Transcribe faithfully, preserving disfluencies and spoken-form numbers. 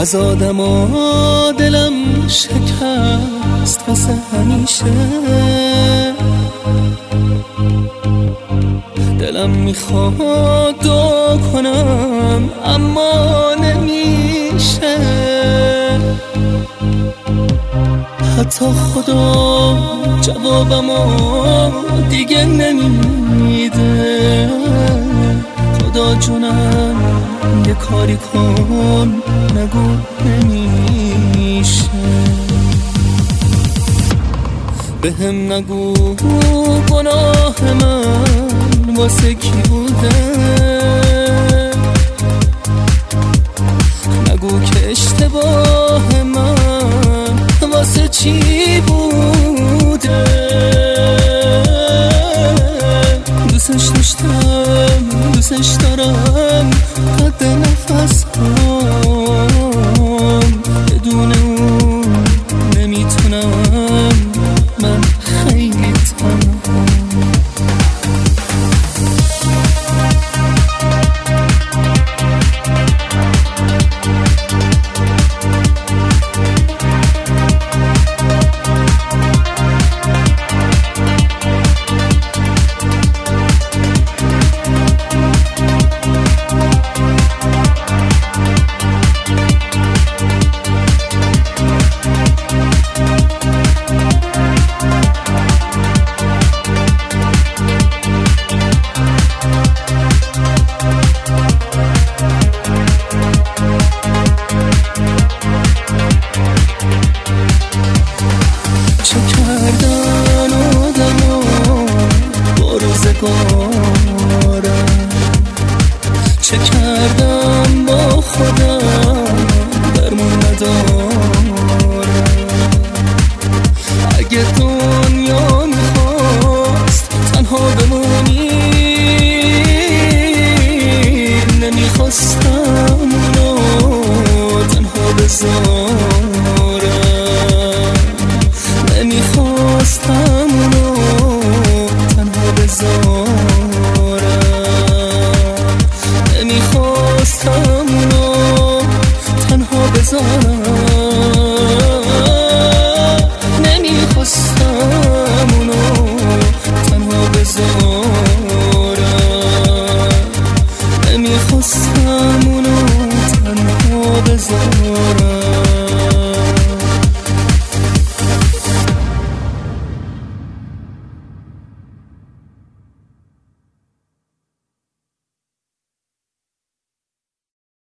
از آدم و دلم شکست واسه همیشه. دلم میخواد دعا کنم اما نمیشه. حتی خدا جوابمو دیگه نمیده. خدا جونم یه کاری کن، نگو نمیشه. به هم نگو گناه من واسه کی بوده. نگو که اشتباه من واسه چی بوده. دوستش داشتم، دوستش دارم قد نفس هم. بدون اون نمیتونم، من خیلی تنها. چه کردم با خودم درمون ندارم. اگه دنیا میخواست تنها بمونی، نمیخواستم اونو تنها بذارم. نمیخواستم اونو تنها بذارم. نمیخواستم اونو تنها بذارم.